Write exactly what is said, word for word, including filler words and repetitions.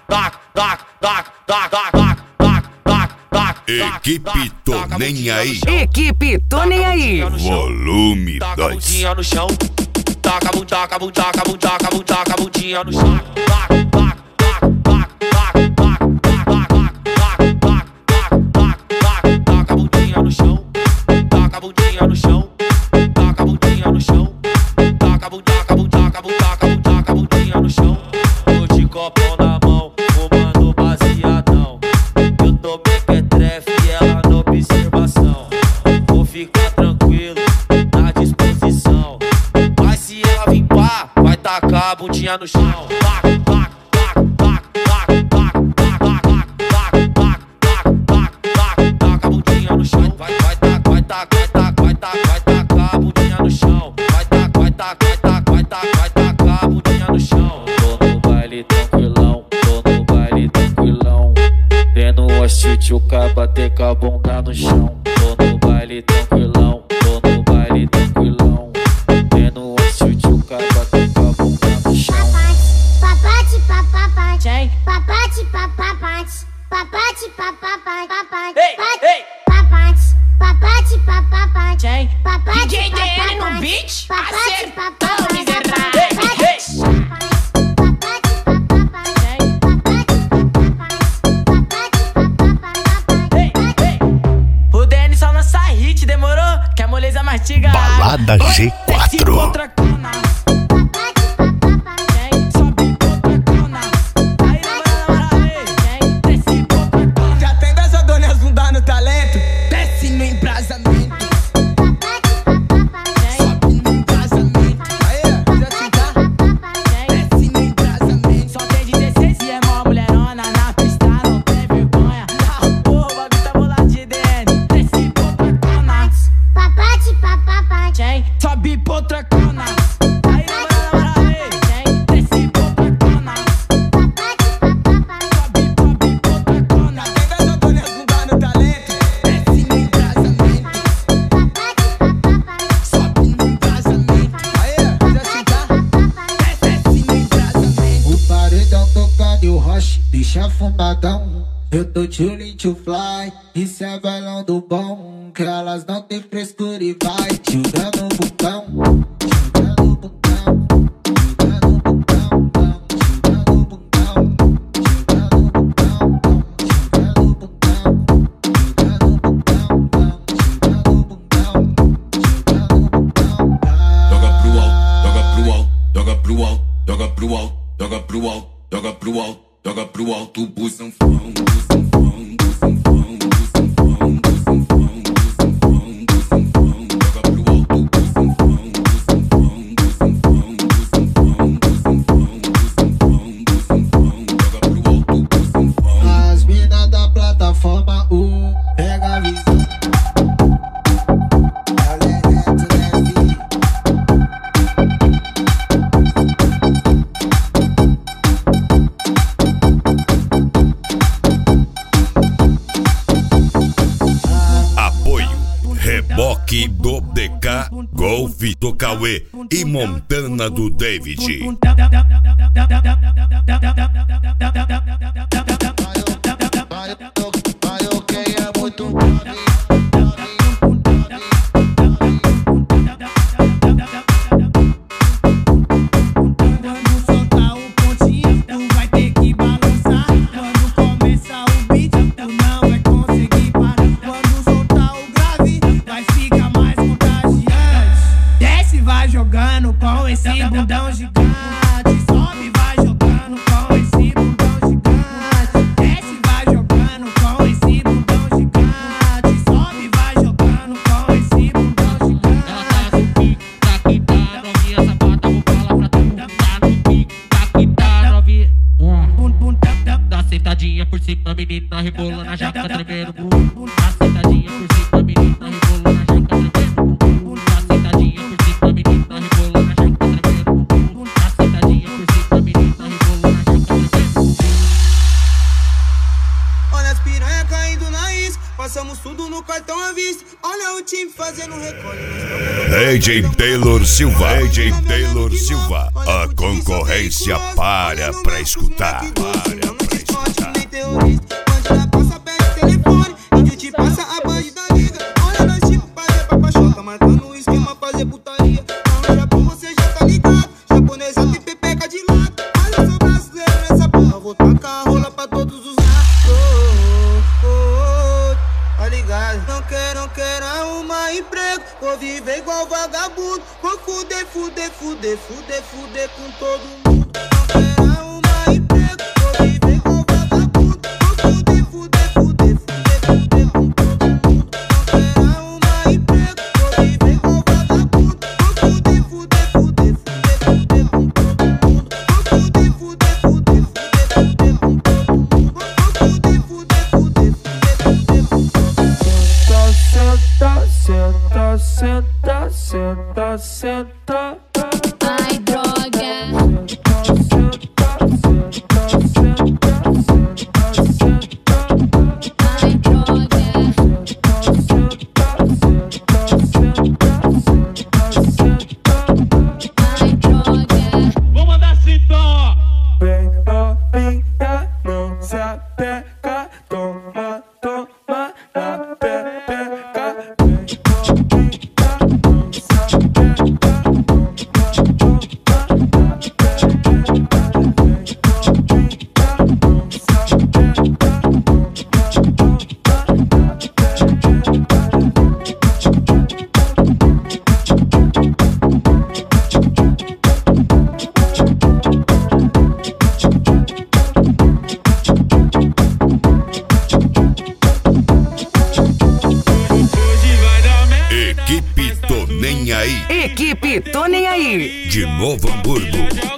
taca, taca, taca, taca, taca, taca, taca, taca. Equipe Tô Nem Aí. Equipe Tô Nem Aí. Volume Taca a dois. bundinha no chão. Taca a bundinha, taca a bundinha, taca a bundinha, taca a bundinha, taca a bundinha no chão. Taca, taca, taca, taca, taca, taca, taca, taca, taca a bundinha no chão. Taca a bundinha no chão. Taca a bundinha no chão. Taca a bundinha, taca a bundinha, taca a bundinha, taca a bundinha, taca a bundinha no chão. Tô de copão na mão, fumando baseadão. Eu tô mequetrefe e ela na observação. Vou ficar tranquilo, na disposição. Mas se ela vir pá, vai tacar a bundinha no chão. Taca, taca, taca, taca, taca, taca, taca, taca, taca, taca, taca a bundinha no chão. Vai, vai, taca, vai, taca, vai, taca, vai, taca, vai tacar a bundinha no chão. Vai, taca, vai, taca, vai, taca, vai, taca, vai tacar a bundinha no chão. Tô no baile tranquilão, tô no baile tranquilão. Tendo um hostil, o caba ter com a bunda no chão. Tô no baile tranquilão, tô no baile tranquilão. Tendo um hostil, o caba ter com a bunda no chão. Papate, papapate, papate, papapate, papate, papapate, papate, Ei, ei. papate, papate, papapate, papate, D J D L no beat, acertou, miserável. O Denis só lança hit, demorou? Que a moleza mastiga. Balada G quatro. Já tem dançadores não dá no talento. Desce no embrasamento. Sobe no embrasamento. Aí, já se dá. Desce no embrasamento. Só tem dezesseis e é mó mulherona na pista, não tem vergonha. Porra, o bagulho tá bolado de D N. Desce potracona. Papate, papapate, Sobe potracona. Aí na moral, na moral, ei. Desce potracona. Sobe, sobe potracona. Tem dançadores não dá no talento. Desce no embrasamento. Sobe no embrasamento. Aí, já se dá. Desce no embrasamento. O paredão tocando e o roche deixa fumadão. Eu tô chillin' to fly, isso é bailão do bom. Que elas não tem frescura e vai jogando o botão. Jogando o botão. Jogando o botão. Jogando o botão. Jogando o botão. Jogando o botão. Jogando o botão. Jogando o botão. Jogando o botão. Joga pro alto, joga pro alto, joga pro alto, joga pro alto, joga pro alto, joga pro alto, joga pro alto, bução fão, bução fão, bução fão, bução fão, bução fão, bução fão, bução fão, joga pro alto, bução fão, bução fão, bução fão, bução fão, bução fão, bução fão, bução fão, joga pro alto, bução fão. As minas da plataforma um, pega a visão. Ela é reto, né, filho? Apoio Reboque do D K, Golf do Cauê e Montana do David. Maioquei é muito Quando soltar o pontinho, tu vai ter que balançar. Quando começar o beat, tu não vai conseguir parar. Quando soltar o grave, vai ficar mais contagiante. Desce, vai jogando com esse bundão gigante. Sobe, vai jogando com esse bundão gigante. Desce, vai jogando com esse bundão gigante. Sobe, vai jogando com esse bundão gigante. Ela tá no pique, tá que tá, novinha sapata, vou falar pra tu. Tá no pique, tá que tá, novinha. Bum, bum, tap, tap. Dá sentadinha por cima, menina, rebolando na jaca, tremendo. Dá sentadinha por cima, menina, rebolando na jaca, tremendo. Dá sentadinha por cima, menina, rebolando na jaca, tremendo. Dá sentadinha por cima, menina, rebolando na jaca, tremendo. Olha as piranha caindo na isca. Passamos tudo no cartão à vista. Olha o time fazendo recolhe. D J Taylor Silva, D J Taylor Silva, a concorrência para pra escutar. Para pra escutar. ótimo nem terrorista. Bandida passa, pede telefone, e que te passa a bandida liga. Olha nós tipo fazer papachoca, marcando o esquema, fazer putaria. Não, Japão, você já tá ligado. Japonesa tem pepeca de lado. Mas eu sou brasileiro nessa porra, vou tacar a rola pra todos os lados. Oh, oh, oh, tá ligado? Não quero, não quero arrumar emprego, vou viver igual vagabundo. Vou fuder, fuder, fuder, fuder, fuder com todo mundo. Não quero arrumar emprego, vou viver igual vagabundo. Vou fuder, fuder, fuder, fuder, fuder com todo mundo. Não quero arrumar emprego, vou viver igual vagabundo. Vou fuder, fuder, fuder, fuder, fuder com todo mundo. Vou fuder, fuder, fuder, fuder, fuder com todo mundo. Vou fuder, fuder, fuder, fuder, fuder com todo mundo. Senta, senta, senta, senta, senta. Ai, droga. Ai, droga. Ai, droga. Vou mandar assim então, ó. Vem novinha, não se apega. Toma, toma na pepeca. Vem novinha, não se apega. Equipe Tô Nem Aí. Equipe Tô Nem Aí. De Novo Hamburgo.